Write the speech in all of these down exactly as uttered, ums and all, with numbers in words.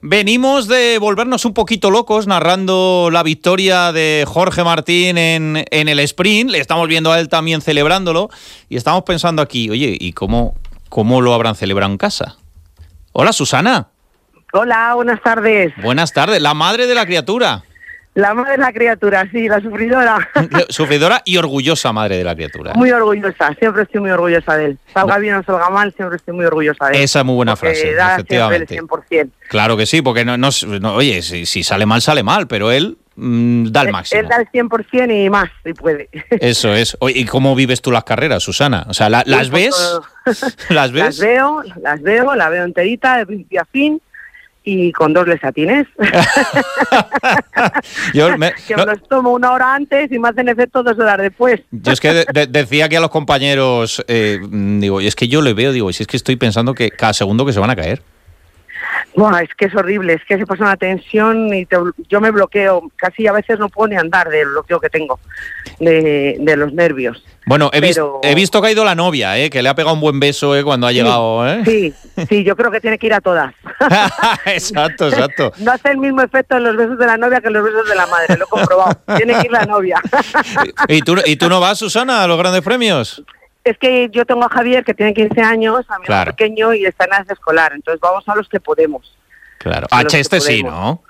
Venimos de volvernos un poquito locos narrando la victoria de Jorge Martín en, en el sprint. Le estamos viendo a él también celebrándolo y estamos pensando aquí, oye, ¿y cómo, cómo lo habrán celebrado en casa? Hola, Susana. Hola, buenas tardes. Buenas tardes, la madre de la criatura. La madre de la criatura, sí, la sufridora. Sufridora y orgullosa madre de la criatura. Muy orgullosa, siempre estoy muy orgullosa de él. Salga bien o salga mal, siempre estoy muy orgullosa de él. Esa es muy buena frase, da efectivamente. El cien por ciento. Claro que sí, porque no, no, no oye, si, si sale mal, sale mal, pero él mmm, da el máximo. Él da el cien por ciento y más, si puede. Eso es. Oye, ¿y cómo vives tú las carreras, Susana? O sea, ¿la, ¿las ves? ¿Las ves? Las veo, las veo, la veo enterita, de principio a fin. Y con dos lesatines. Yo me, que no, me los tomo una hora antes y me hacen efecto dos horas después. Yo es que de, de, decía que a los compañeros, eh, digo, y es que yo le veo, digo, si es que estoy pensando que cada segundo que se van a caer. Buah, es que es horrible, es que se pasa una tensión y te, yo me bloqueo, casi a veces no puedo ni andar del bloqueo que tengo, de, de los nervios. Bueno, he, Pero... vis, he visto que ha ido la novia, ¿eh? Que le ha pegado un buen beso ¿eh? cuando ha sí, llegado. ¿eh? Sí, sí, yo creo que tiene que ir a todas. Exacto, exacto. No hace el mismo efecto en los besos de la novia que en los besos de la madre, lo he comprobado. Tiene que ir la novia. ¿Y tú, ¿Y tú no vas, Susana, a los grandes premios? Es que yo tengo a Javier, que tiene quince años, a mi claro. pequeño, y está en edad escolar, entonces vamos a los que podemos. Claro, a Cheste sí, ¿no?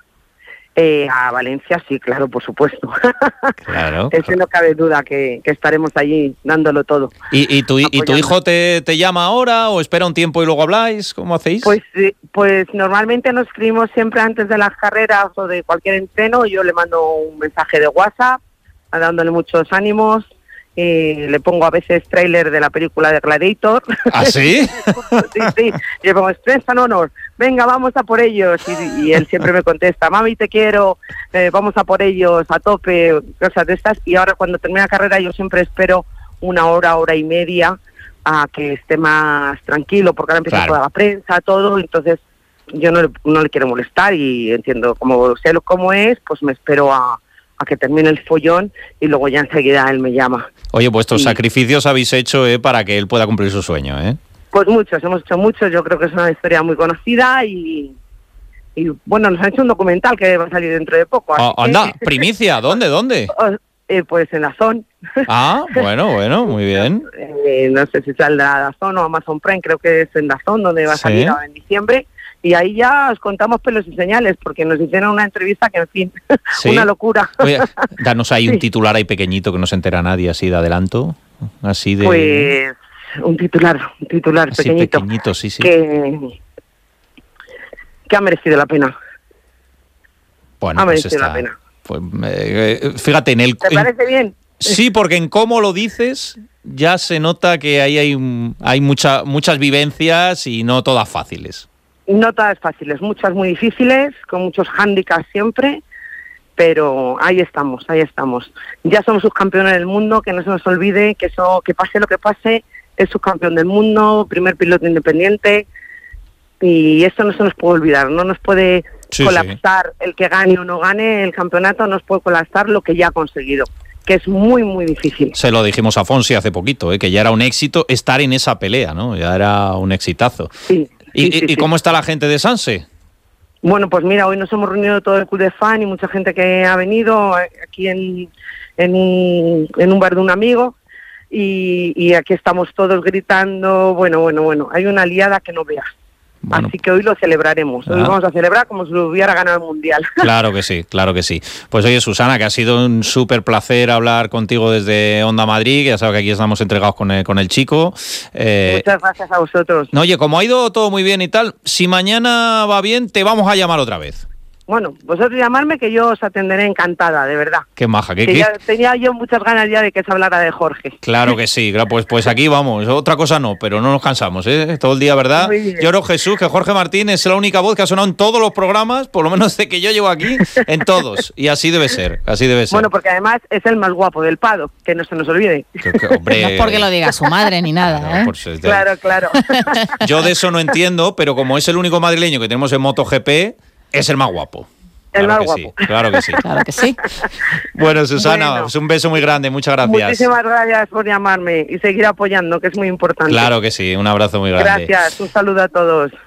Eh, a Valencia sí, claro, por supuesto. Claro. Eso claro. no cabe duda que, que estaremos allí dándolo todo. ¿Y, y, tu, ¿y tu hijo te, te llama ahora o espera un tiempo y luego habláis? ¿Cómo hacéis? Pues, pues normalmente nos escribimos siempre antes de las carreras o de cualquier entreno. Yo le mando un mensaje de WhatsApp dándole muchos ánimos. Eh, le pongo a veces tráiler de la película de Gladiator. ¿Ah, sí? sí, sí. Le pongo Strength and Honor. Venga, vamos a por ellos. Y, y él siempre me contesta, mami, te quiero, eh, vamos a por ellos, a tope, cosas de estas. Y ahora cuando termina la carrera yo siempre espero una hora, hora y media a que esté más tranquilo, porque ahora empieza claro. toda la prensa, todo. Entonces yo no, no le quiero molestar y entiendo, como sé cómo es, pues me espero a... a que termine el follón y luego ya enseguida él me llama. Oye, vuestros y, sacrificios habéis hecho eh, para que él pueda cumplir su sueño, ¿eh? Pues muchos, hemos hecho muchos, yo creo que es una historia muy conocida y, y bueno, nos han hecho un documental que va a salir dentro de poco. Oh, así anda, que... primicia, ¿dónde, dónde? eh, pues en Dazón. Ah, bueno, bueno, muy bien. eh, no sé si saldrá Dazón o Amazon Prime, creo que es en Dazón, donde va a salir ¿sí? ahora en diciembre. Y ahí ya os contamos pelos y señales, porque nos hicieron una entrevista que, en fin, ¿sí? una locura. Oye, danos ahí sí. un titular ahí pequeñito que no se entera nadie, así de adelanto, así de... Pues un titular, un titular así pequeñito. pequeñito, sí, sí. Que, que ha merecido la pena. Bueno, ha pues merecido está, la pena. Pues, eh, fíjate, en el... ¿Te parece en, bien? Sí, porque en cómo lo dices ya se nota que ahí hay, hay mucha, muchas vivencias y no todas fáciles. No todas fáciles, muchas muy difíciles, con muchos hándicaps siempre, pero ahí estamos, ahí estamos. Ya somos subcampeones del mundo, que no se nos olvide que eso, que pase lo que pase, es subcampeón del mundo, primer piloto independiente, y esto no se nos puede olvidar, no nos puede sí, colapsar sí. el que gane o no gane el campeonato, no nos puede colapsar lo que ya ha conseguido, que es muy, muy difícil. Se lo dijimos a Fonsi hace poquito, ¿eh? Que ya era un éxito estar en esa pelea, ¿no? Ya era un exitazo. Sí. ¿Y, sí, sí, ¿y cómo está la gente de Sanse? Bueno, pues mira, hoy nos hemos reunido todo el club de fan y mucha gente que ha venido aquí en, en, un, en un bar de un amigo y, y aquí estamos todos gritando, bueno, bueno, bueno, hay una liada que no veas. Bueno, así que hoy lo celebraremos. Hoy ah. vamos a celebrar como si lo hubiera ganado el Mundial. Claro que sí, claro que sí. Pues oye, Susana, que ha sido un súper placer hablar contigo desde Onda Madrid, que ya sabes que aquí estamos entregados con el, con el chico. Eh, Muchas gracias a vosotros. No, oye, como ha ido todo muy bien y tal, si mañana va bien, te vamos a llamar otra vez. Bueno, vosotros llamarme que yo os atenderé encantada, de verdad. Qué maja. ¿Qué, que qué? Ya, tenía yo muchas ganas ya de que se hablara de Jorge. Claro que sí, pues, pues aquí vamos. Otra cosa no, pero no nos cansamos, ¿eh? Todo el día, ¿verdad? Yo creo, Jesús, que Jorge Martín es la única voz que ha sonado en todos los programas, por lo menos de que yo llevo aquí, en todos. Y así debe ser, así debe ser. Bueno, porque además es el más guapo del Pado, que no se nos olvide. Que, que, hombre, no es porque lo diga su madre ni nada, claro, ¿eh? Por ser, claro, claro. Yo de eso no entiendo, pero como es el único madrileño que tenemos en MotoGP, es el más guapo. El claro más que guapo. Sí, claro que sí. Claro que sí. Bueno, Susana, bueno, pues un beso muy grande, muchas gracias. Muchísimas gracias por llamarme y seguir apoyando, que es muy importante. Claro que sí, un abrazo muy grande. Gracias, un saludo a todos.